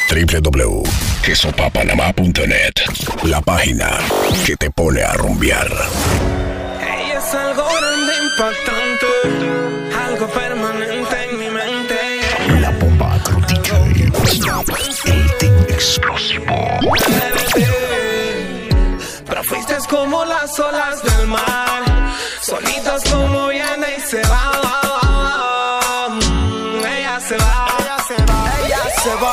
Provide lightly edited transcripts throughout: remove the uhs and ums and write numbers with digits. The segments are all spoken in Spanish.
www.quesopapanamá.net, la página que te pone a rumbear. Ella es algo grande, impactante, algo permanente en mi mente. La bomba Acro DJ, el team explosivo. Pero fuiste como las olas del mar, solitas como viene y se va. Ella se va, ella se va.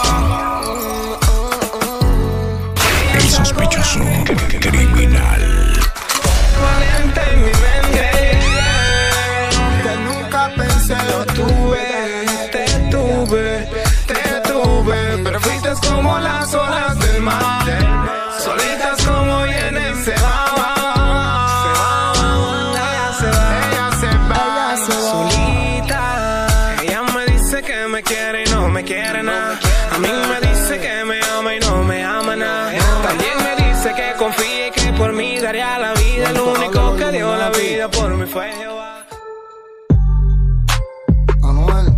El sospechoso criminal. Valiente en mi mente, que nunca pensé lo tuve, te tuve, pero fuiste como las olas del mar, solitas como viene y se va. Ella se va, solita. Ella me dice que me quiere y no me quiere nada. A mí me dice que me ama y no me ama nada. También me dice que confíe y que por mí daría la vida. El único que dio la vida por mí fue Jehová. Anuel,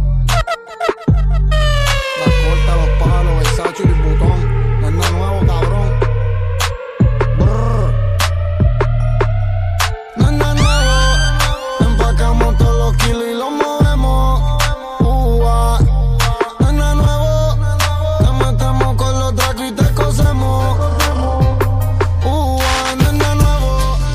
las cortas, los palos, el sacho y el botón. No es nada nuevo, cabrón. Brrr. No es nada nuevo. Empacamos todos los kilos y los movemos. No es nada nuevo. Te metemos con los tracos y te cosemos. No es nada nuevo.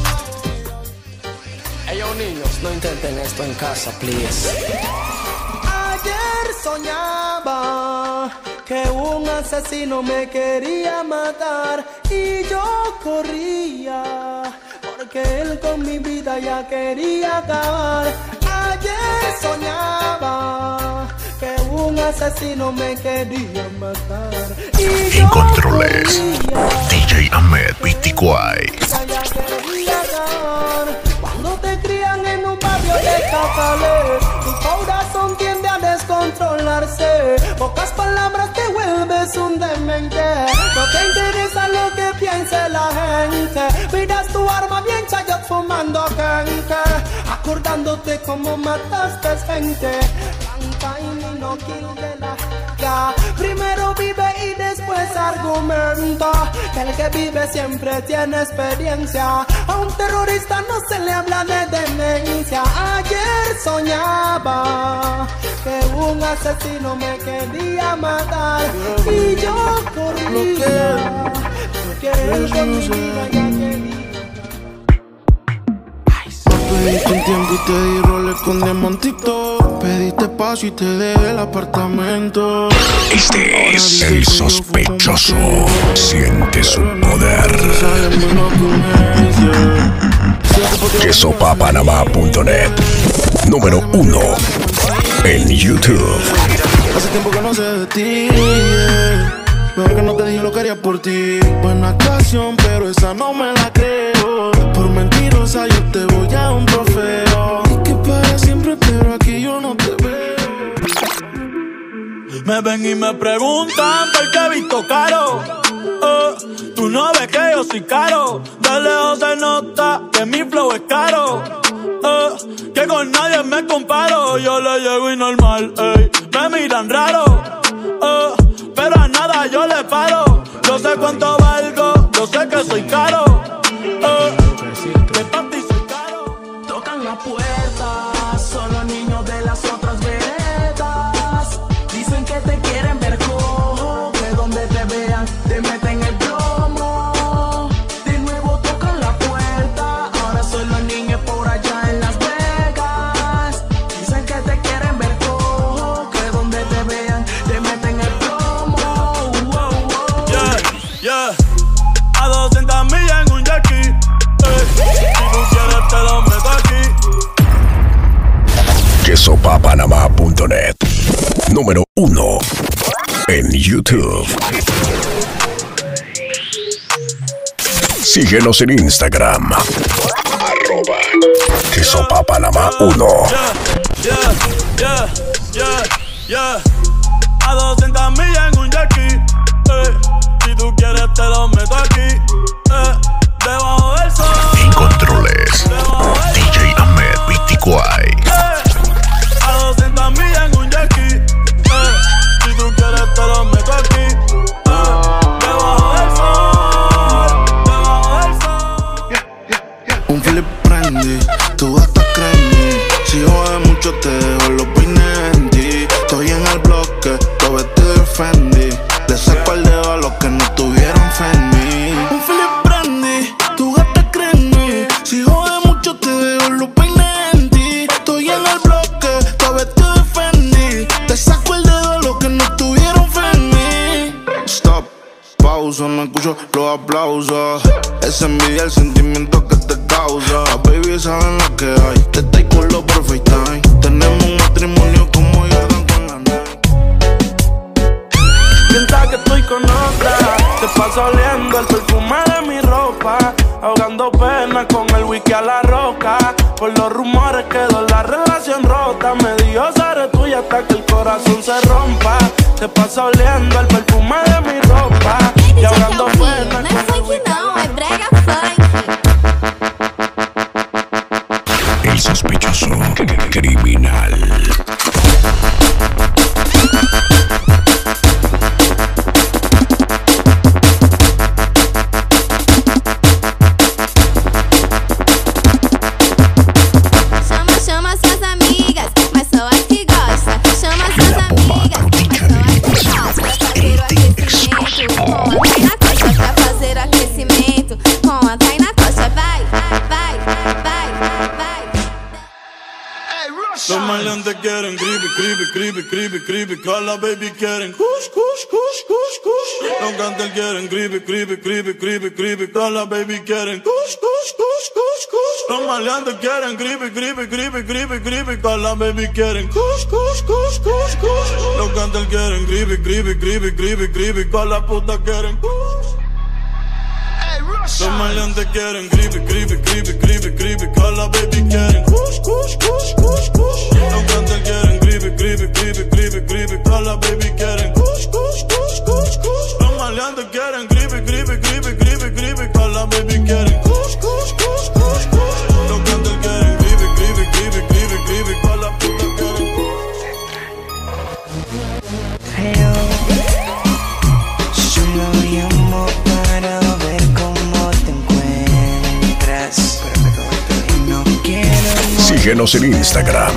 Ellos niños, no intenten esto en casa, please. Ayer soñaba que un asesino me quería matar y yo corría porque él con mi vida ya quería acabar. Ayer soñaba que un asesino me quería matar y En yo controles, corría. DJ Ahmed Viticuay. Ya quería acabar. Cuando te crían en un barrio de Cafalé, tu corazón tiende a descontrolarse. Pocas palabras te vuelves un demente. No te interesa lo que piense la gente. Miras tu arma bien chayot fumando gente, acordándote cómo mataste gente. Canta y no kill de la ya. Primero vive y después argumenta. Que el que vive siempre tiene experiencia. A un terrorista no se le habla de demencia. Ayer soñaba que un asesino me quería matar y yo corría porque él con mi vida ya quería. Pediste un tiempo y te di roles con diamantito. Pediste espacio y te dejé el apartamento. Este es el sospechoso. Siente su poder. Quesopapanamá.net, número 1 en YouTube. Hace tiempo que no sé de ti, mejor que no te dije lo que haría por ti. Buena actuación, pero esa no me la creo. Por mentirosa yo te voy a un trofeo. Y que para siempre, pero aquí yo no te veo. Me ven y me preguntan por qué he visto caro. Tú no ves que yo soy caro. De lejos se nota que mi flow es caro. Que con nadie me comparo. Yo le llego y normal, ey. Me miran raro, pero a nada yo le paro. Yo sé cuánto valgo, yo sé que soy caro. De parte y soy caro. Tocan la puerta, solo niños de las otras veredas. Dicen que te quieren ver cojo, que donde te vean te meten el plomo. De nuevo tocan la puerta, ahora solo niños por allá en Las Vegas. Dicen que te quieren ver cojo, que donde te vean te meten el plomo. Yeah, yeah. A 200 millas en un jackie. Si tú quieres te lo meto aquí. Quesopapanamá.net, número 1 en YouTube. Síguenos en Instagram, @quesopapanamá1. Yeah. A 200 millas en un jackie. Si tú quieres te lo meto aquí. Debajo del sol. En controles, DJ Ahmed Viticuay. A 200 millas en un jackie. Si tú quieres te lo meto aquí. pausa, no escucho los aplausos. Esa envidia, el sentimiento que te causa. Las baby saben lo que hay, te estáis con lo por FaceTime. Tenemos un matrimonio como yo tanto en la night. Piensa que estoy con otra, te pasa oliendo el perfume de mi ropa, ahogando pena con el whisky a la roca. Por los rumores quedó la relación rota, me dijo seré tuya hasta que el corazón se rompa. Te pasa oliendo el perfume de mi ropa y ahogando pena não é funk não, é brega funk. El sospechoso criminal. Chama suas amigas, mas só as que gostam. Chama suas amigas, mas só as que gostam. Pra fazer o aquecimento, com a Tainá Costa, vai, vai, vai, vai. Los maleantes quieren creepy, creepy, creepy, creepy, creepy. Cala baby quieren kush, kush, kush, kush, kush. Los cantantes quieren creepy, creepy, creepy, creepy, creepy. Cala baby quieren kush, kush, kush, kush, kush. Los maleantes quieren creepy, creepy, creepy, creepy, creepy. Cala baby quieren kush, kush, kush, kush, kush. Los cantantes quieren creepy, creepy, creepy, creepy, creepy. Cala puta quieren kush. Los maleantes quieren creepy, creepy, creepy, creepy, creepy. Cala baby quieren kush, kush, kush, kush, kush. Los cantantes quieren creepy, creepy, creepy, creepy, creepy. Cala baby quieren kush, kush, kush, kush, kush. Los maleantes quieren creepy, creepy, creepy, creepy, creepy. Cala baby quieren kush, kush, kush, kush, kush. Los cantantes quieren creepy, creepy, creepy, creepy, creepy. Cala puta quieren kush. Solo llamo para ver cómo te encuentras. No quiero Síguenos en Instagram.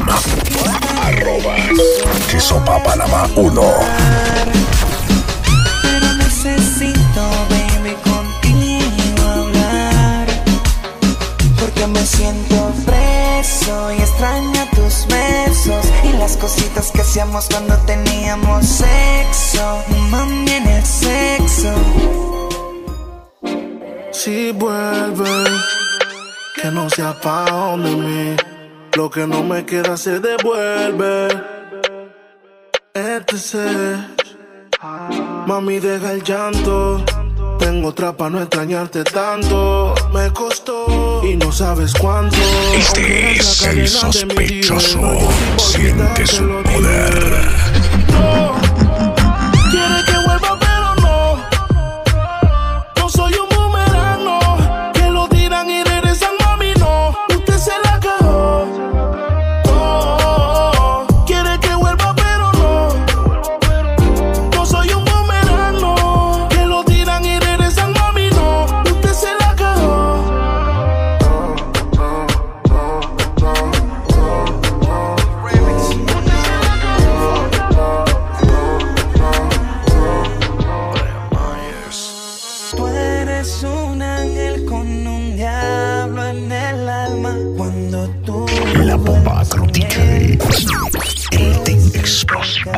@QuesoPaPanamá1. pero necesito, baby, contigo hablar. Porque me siento preso y extraño tus besos y las cositas que hacíamos cuando teníamos sexo. Mami, en el sexo. Si vuelve, que no sea pa' donde mí. Lo que no me queda se devuelve. Mami, deja el llanto. Tengo otra pa' no extrañarte tanto. Me costó y no sabes cuánto. Este es el sospechoso. Siente su poder. Quiere que vuelva pero no. No soy un boomerang, no. Que lo tiran y regresan, mami, no. Usted se la cagó. Oh, quiere que vuelva pero no. No soy un boomerang, no. Que lo tiran y regresan, mami, no. Usted se la cagó. Tú eres un ángel con un diablo en el alma. Cuando tú La bomba DJ. El team explosivo.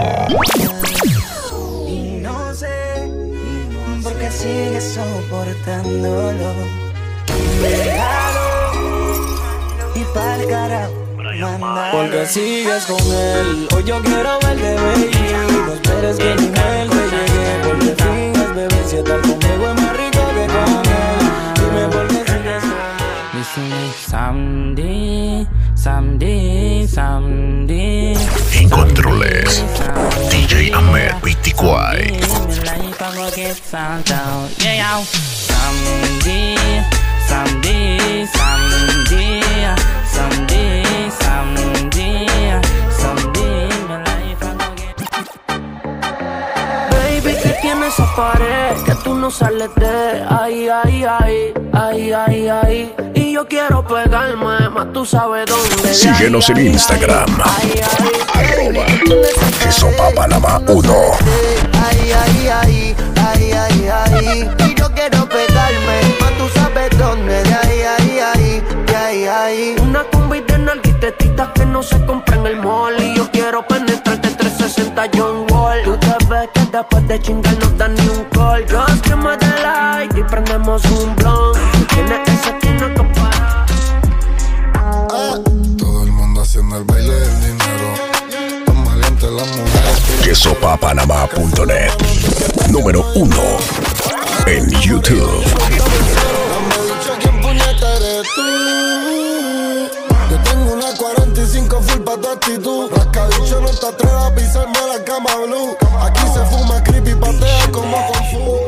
y no sé por qué sigues soportándolo. Déjalo y pa'l carajo, mándalo. Porque sigues con él, hoy yo quiero verte, baby. No esperes que ni él te llegue. Porque finges, bebé, si estar conmigo es más rico que con él. Dime por qué sigues con él. Listen, someday, someday, someday. En controles, DJ Ahmed 24. Yeah, someday, someday, someday, someday, someday, someday, my life I'm gonna get. Baby, ¿qué tiene esa pared? Que tú no sales de ahí, ahí, ahí, ahí, ahí, ahí. Y yo quiero pegarme, más tú sabes dónde. Síguenos en Instagram. @QuesoPaPanamá1. Ay, ay, ay, ay, ay, ay. Y yo quiero pegarme, más tú sabes dónde. De ahí, ahí, ahí, de ahí, ahí. Una combi de nalguitetitas que no se compra en el mall. Y yo quiero penetrarte 360 John Wall. Tú te ves que Después de chingar no dan ni un call. Just give me the light y prendemos un blunt. Tienes esa tiene que parar. Todo el mundo haciendo el baile del dinero. Tan valientes las mujeres. Quesopapanamá.net. Número 1 en YouTube. Me dicho quién puñeta eres tú. Yo tengo una 45 full pa' tu actitud. Rascadicho no te atrevas a pisarme la cama blue. Aquí se fuma creepy, patea como Kung Fu.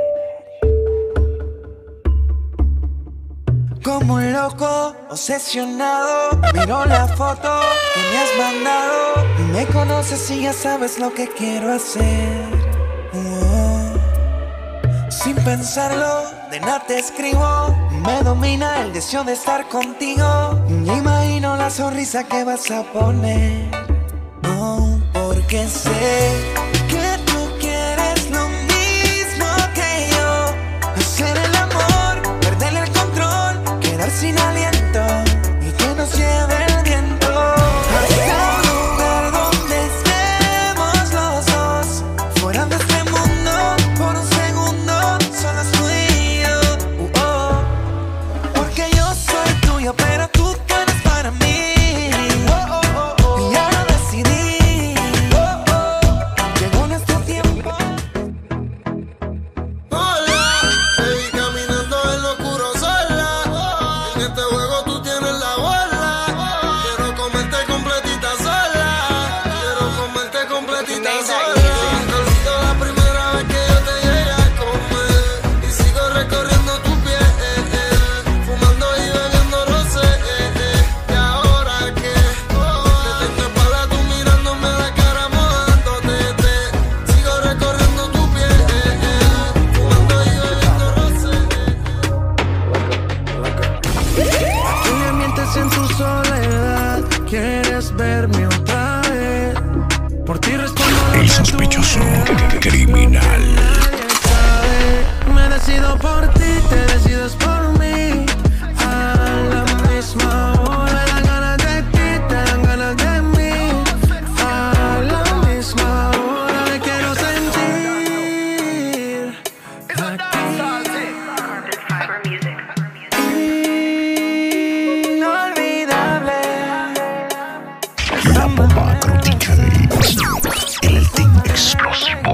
Como un loco, obsesionado, miro la foto que me has mandado. Me conoces y ya sabes lo que quiero hacer. Sin pensarlo, de nada te escribo. Me domina el deseo de estar contigo. Me imagino la sonrisa que vas a poner. Porque sé que tú quieres lo mismo que yo. Hacer el amor, perder el control, quedar sin aliento y que nos lleve el viento hacia un lugar donde estemos los dos, fuera de este mundo por un segundo, solo tú y yo. Porque yo soy tuyo, pero tú eres para mí. Y ya lo decidí. Llegó nuestro tiempo. Hola, hey, caminando en lo oscuro sola. En este juego tú tienes la bola. Quiero comerte completita sola. Quiero comerte completita sola. Nunca olvido la primera vez que yo te llegué a comer. Y sigo recorriendo tu piel, fumando y bebiendo rosé. Y ahora que te tengo espalda, tú mirándome a la cara, mojándote. Sigo recorriendo tu piel, fumando y bebiendo rosé. Tú me mientes en tu soledad, quieres verme otra vez. Por ti respondo lo El que tú sospechoso quieras. criminal. Nadie sabe. Me decido por ti, te decides por mí. A la misma hora dan ganas de ti, te dan ganas de mí. A la misma hora me quiero sentir aquí. Inolvidable. La bomba crótica en el team explosivo.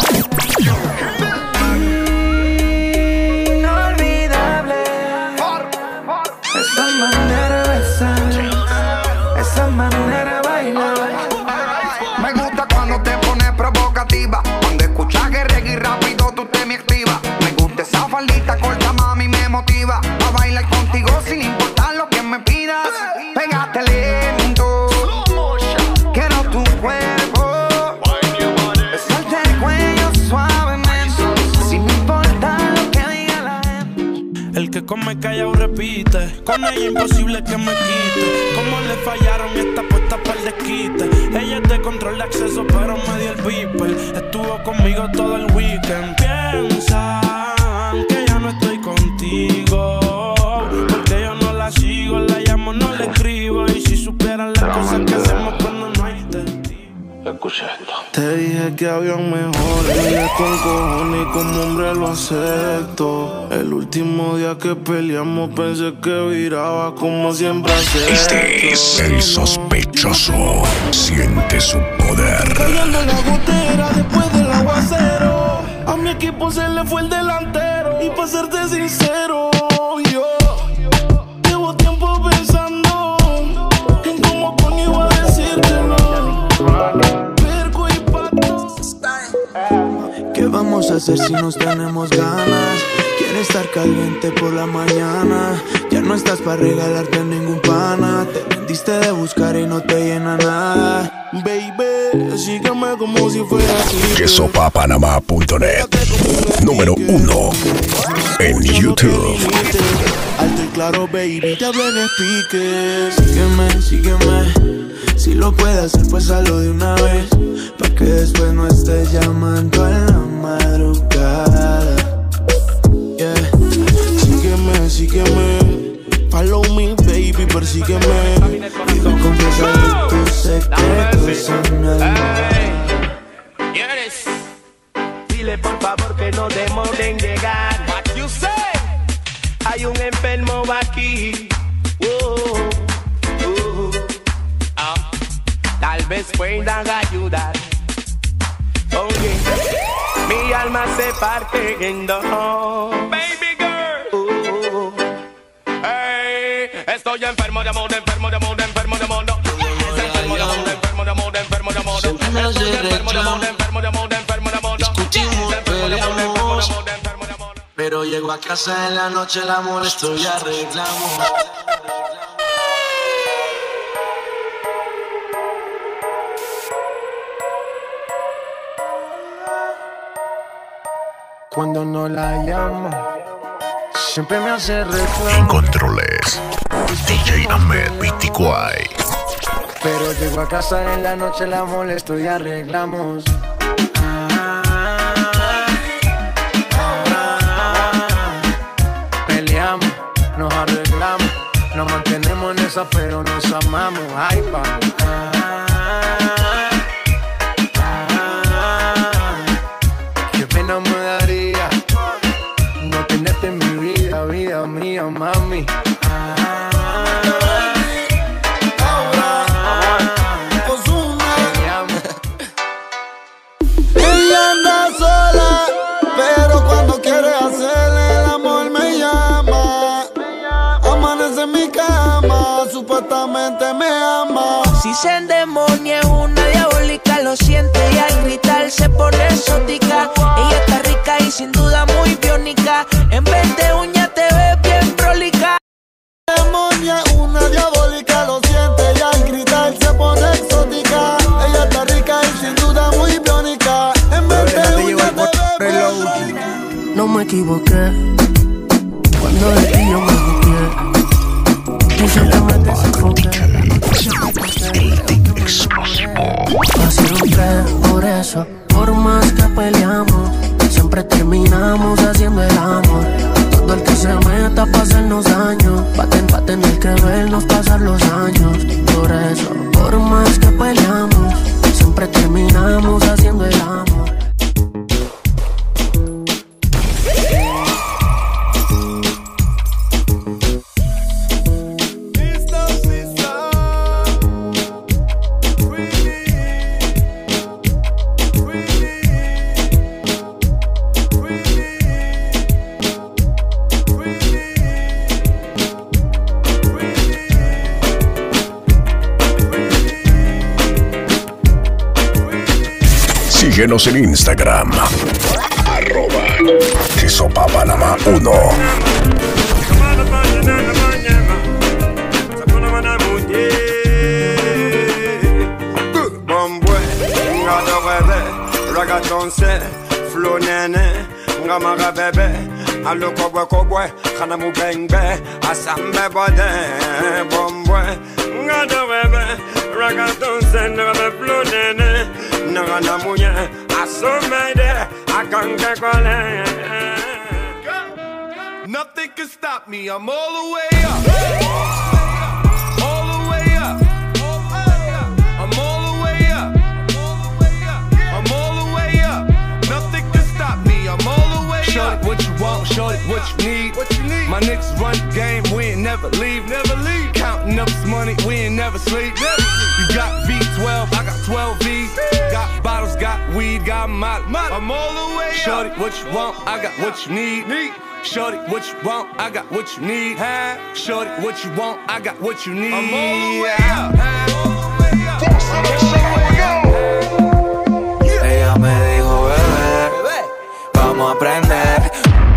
Inolvidable. Esa manera de besar, esa manera de bailar. Me gusta cuando te pones provocativa. Cuando escuchas que reggae rápido tú te me activas. Me gusta esa faldita corta, mami, me motiva a bailar contigo sin importar lo que me pidas. Pégate lento, quiero tu cuerpo. Besarte el cuello suavemente, sin importar lo que diga la gente. El que come callado repite. Con ella imposible que me quite. Como le fallaron esta puesta para el desquite. Ella es de control de acceso pero me dio el beeper. Estuvo conmigo todo el weekend. Piensan que ya no estoy contigo, porque yo no la sigo, la llamo, no le escribo. Y si supieran las cosas que hacemos cuando no hay testigo. Escucha esto. Te dije que habían mejores, ella con cojones y como hombre lo acepto. El último día que peleamos pensé que viraba como siempre hace. Este es el sospechoso. Siente su poder. Cayendo la gotera después del aguacero. A mi equipo se le fue el delantero. Y para serte sincero, yo llevo tiempo pensando en cómo coño iba a decírtelo. Perco y pato. ¿Qué vamos a hacer si nos tenemos ganas? Quieres estar caliente por la mañana. Ya no estás para regalarte a ningún pana. Te vendiste de buscar y no te llena nada. Baby, sígueme como si fuera así. Quesopapanamá.net. Número 1 en YouTube. Alto y claro, baby, te hablo en speaker. Sígueme, sígueme. Si lo puedes hacer, pues hazlo de una vez. Pa' que después no estés llamando en la madrugada. Yeah. Sígueme, sígueme. Follow me, baby, persígueme. Quiero confesar tus secretos en el mar. por favor que no demoren llegar. What you say? Hay un enfermo aquí. Tal vez puedan ayudar. Oye, mi alma se parte en dos. Baby girl. Hey, estoy enfermo de amor, enfermo de amor, enfermo de amor. Enfermo de amor, enfermo de amor, enfermo de amor. Siempre me hace Enfermo de amor, reclamo. enfermo de amor, enfermo de amor. Discutimos, peleamos, enfermo de amor. pero llego a casa en la noche, el amor estoy arreglamos. Cuando no la llamo, siempre me hace En reclamo. controles, DJ Ahmed Bitiguay. Pero llego a casa en la noche, la molesto y arreglamos. Peleamos, nos arreglamos, nos mantenemos en esa, pero nos amamos. Ay, vamos. Qué pena me daría no tenerte en mi vida, vida mía, mami. Ella anda sola, pero cuando quiere hacerle el amor me llama. Amanece en mi cama, supuestamente me ama. Si se endemonia es una diabólica, lo siente y al gritar se pone exótica. Ella está rica y sin duda muy biónica. En vez de uña te ves bien prolica. Demonia, una diabólica, lo siente y al gritar se pone exótica. Ella está rica y sin duda muy biónica. En vez de uña te ves. No me equivoqué cuando de ti yo me busqué. Dicen que me desenfoqué. Ha sido por eso, por más que peleamos, siempre terminamos haciendo el amor. Todo el que se meta pa' hacernos daño, va a tener que vernos pasar los años. Por eso, por más que peleamos, siempre terminamos haciendo el amor. Síguenos en Instagram, @QuesopaPanamá1. Ragaton se, flow nene, ngamaga bebe, alo kobwe, kana mu bengbe, asambe bode, bombwe, ngado bebe, ragaton se, ngame flow nene, ngana muye, asomede, akanke kole. Nothing can stop me, I'm all the way up. All the way up. I'm all the way up. I'm all the way up. Nothing can stop me, I'm all the way up. Shorty, what you want, shorty, what you need. My niggas run the game, we ain't never leave. Counting up this money, we ain't never sleep. You got V12, I got 12 V's. Got bottles, got weed, got molly. I'm all the way up. Shorty, what you want, I got what you need. Shorty, what you want, I got what you need. Shorty, what you want, I got what you need. I'm all the way up. Ella me dijo, bebé, vamos a aprender.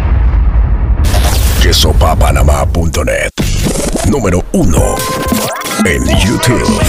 QuesopaPanamá.net, número 1 en YouTube.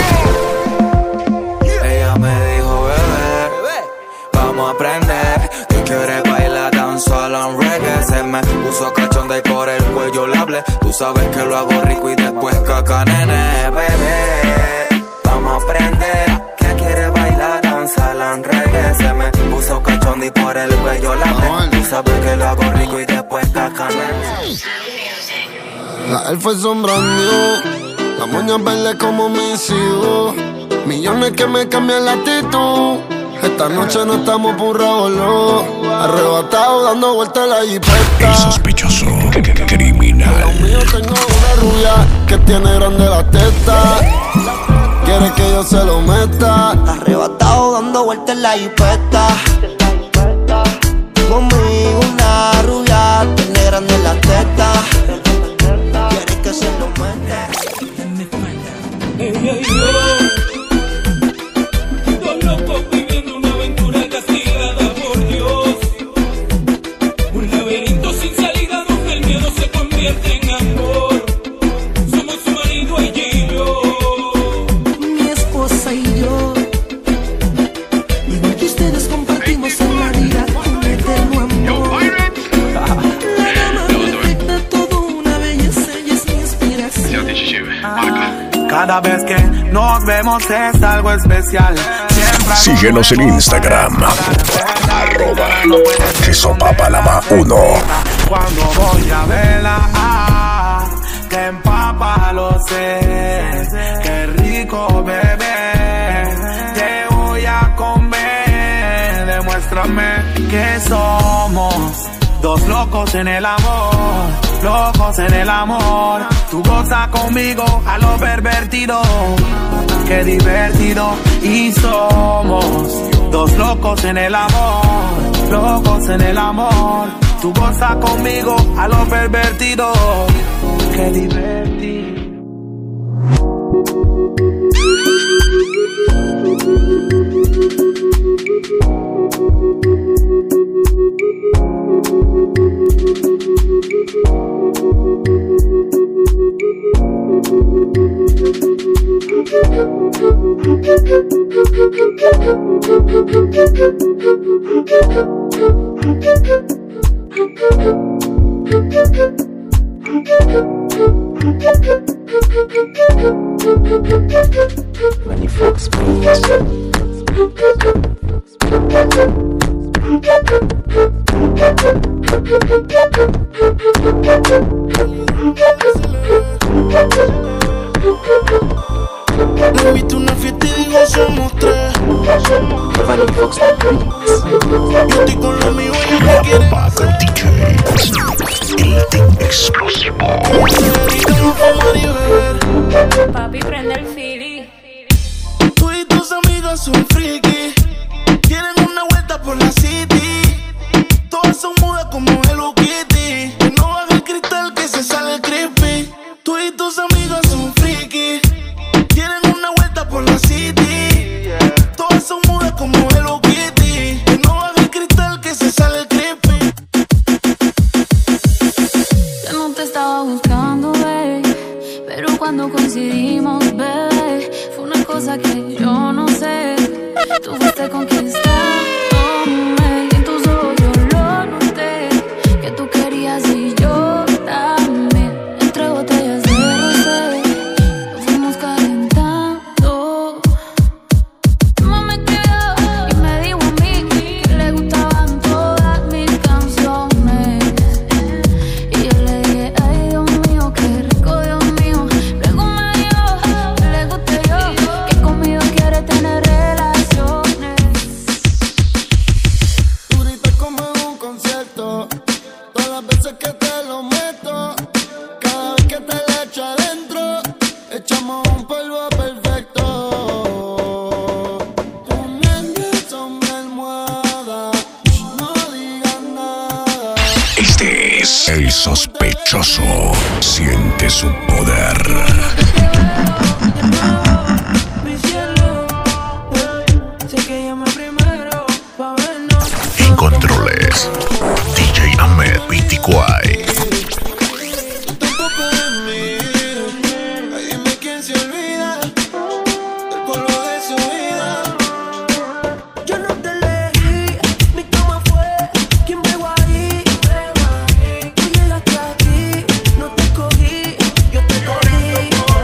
Ella me dijo, bebé, vamos a aprender. Tú quieres bailar dancehall and reggae. Se me puso cachonda y por el cuello le hablé. Tú sabes que lo hago rico y después caca, nene, bebé. Vamos a aprender. Que quiere bailar dancehall and reggae. Se me puso cachonda y por el cuello le hablé. Tú sabes que lo hago rico y después caca, nene. La Air Force son brand new, la moña verde como mis hijos. Millones que me cambian la actitud. Esta noche no estamos por un revolú. Arrebatado dando vueltas en la jipeta. El sospechoso criminal. Al mío tengo una rubia que tiene grande la teta. Quiere que yo se lo meta. Arrebatado dando vueltas en la jipeta. Conmigo una rubia tiene grande la teta. Quiere que se lo meta. Ella y yo, dos locos viviendo una aventura castigada por Dios. Un laberinto sin salida donde el miedo se convierte en amor. Somos su marido, ella y yo. Mi esposa y yo. Igual que ustedes compartimos en la vida un eterno amor. La dama perfecta, toda una belleza, ella es mi inspiración. Cada vez que nos vemos es algo especial. Síguenos en Instagram. @quesopapalama1. Cuando voy a verla, que empapa lo sé. Qué rico bebé, te voy a comer. Demuéstrame que somos dos locos en el amor, locos en el amor. Tú gozas conmigo a lo pervertido, qué divertido. Y somos dos locos en el amor, locos en el amor. Tú gozas conmigo a lo pervertido, qué divertido. Manny Fox, please. Le invito a una fiesta y digo somos tres. Manny Fox, Yo estoy con los míos y ellos me quieren. Paco DJ. El team explosivo. Papi, prende el fili. Tú y tus amigas son friki. Quieren una vuelta por la city. Todas son mudas como Hello Kitty. Que no baja el cristal que se sale creepy. Tú y tus amigas son friki. Quieren una vuelta por la city. Todas son mudas como Hello Kitty. Que no baja el cristal que se sale creepy. Yo no te estaba buscando, babe, pero cuando coincidimos, bebé, fue una cosa que yo no sé. Tú fuiste conquistándome y en tus ojos yo lo noté, que tú querías y yo también. Entre botellas de rosé nos fuimos calentando. Tu mamá me escribió y me dijo a mí que le gustaban todas mis canciones. Y yo le dije, ay Dios mío, qué rico, Dios mío. Luego me dijo que le gusté yo, que conmigo quiere tener relaciones. Tú gritas como en un concierto. Todas las veces que te lo meto. Cada vez que te le echo adentro. Echamos un polvo perfecto. Tu mente son mi almohada. No digas nada. Este es el sospechoso. Siente su poder. Mi cielo, sé que llama primero pa' vernos. En controles, DJ Ahmed Pitiquay. Tampoco de mí. Ay, dime quién se olvida del polvo de su vida. Yo no te elegí, mi cama fue quien pegó ahí. Tú llegaste aquí, no te cogí, yo te cogí.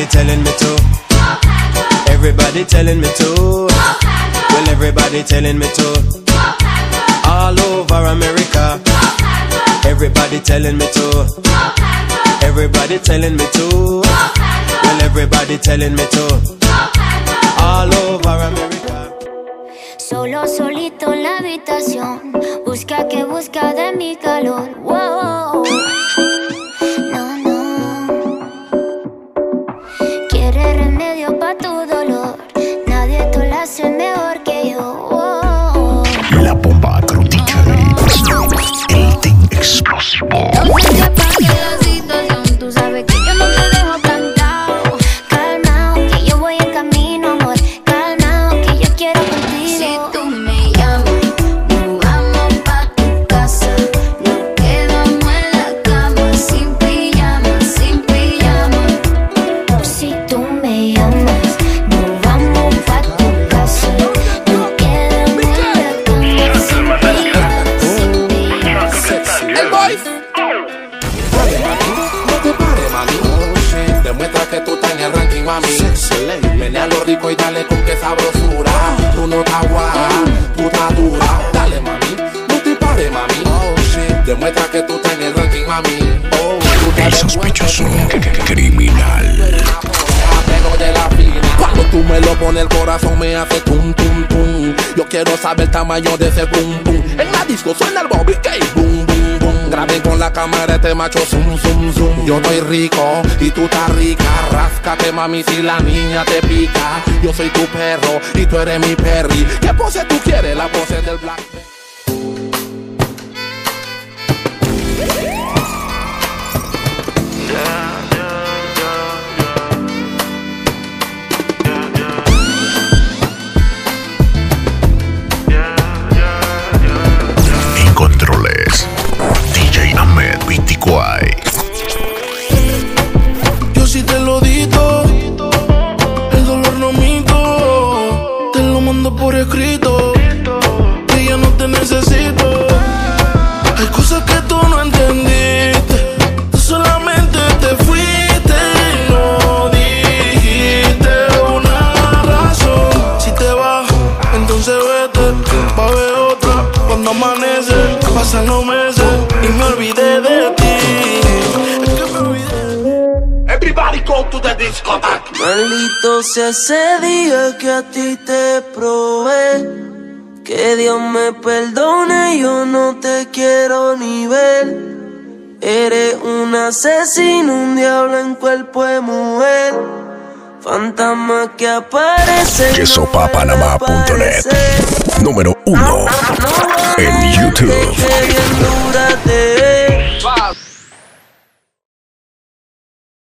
everybody telling me to. Everybody telling me to. Well, everybody telling me to. All over America. Everybody telling me to. Everybody telling me to. Well, everybody telling me to. All over America. Solo solito en la habitación. Busca que busca de mi calor. Wow. No, no. Quiere remedio pa' tu dolor. Nadie te lo hace mejor que yo. Wow. La bomba crótica el team explosivo. No sé qué pasa en la situación. Tú sabes que yo no te dejo plantado. Calmao, que yo voy en camino, amor. Calmao, que yo quiero contigo. Si tú me llamas, nos vamos pa' tu casa. Nos quedamos en la cama, sin pijama, sin pijama. Si tú me llamas, nos vamos pa' tu casa. Nos quedamos en la cama, sin pijama, sin pijama. El boy. No te pares, mami. Demuestra que tú estás en el ranking, mami. Menea lo rico y dale con que sabrosura. Tú no estás guapa, tú estás dura. Dale, mami. No te pares, mami. Demuestra que tú estás en el ranking, mami. El sospechoso criminal. Cuando tú me lo pones el corazón me hace tum tum tum. Yo quiero saber el tamaño de ese boom boom. En la disco suena el Bobby K. Boom boom boom. Graben con la cámara este macho zoom zoom zoom. Yo estoy rico y tú estás rica. Ráscate mami si la niña te pica. Yo soy tu perro y tú eres mi perry. ¿Qué pose tú quieres? La pose del Black. En controles, DJ Ahmed Viticuay. Yo sí te lo dito, el dolor no minto. Te lo mando por escrito, que ya no te necesito. Hay cosas que tú no entendiste. Tú solamente te fuiste y no dijiste una razón. Si te vas, entonces vete, va a haber otra. Cuando amanece, pasan los meses y me olvidé de ti. Es que me olvidé. Everybody go to the discotheque. Maldito sea ese día que a ti te probé. Que Dios me perdone, yo no te quiero ni ver. Eres un asesino, un diablo en cuerpo de mujer. Fantasma que aparece. Quesopapanamá.net. Número 1 en YouTube.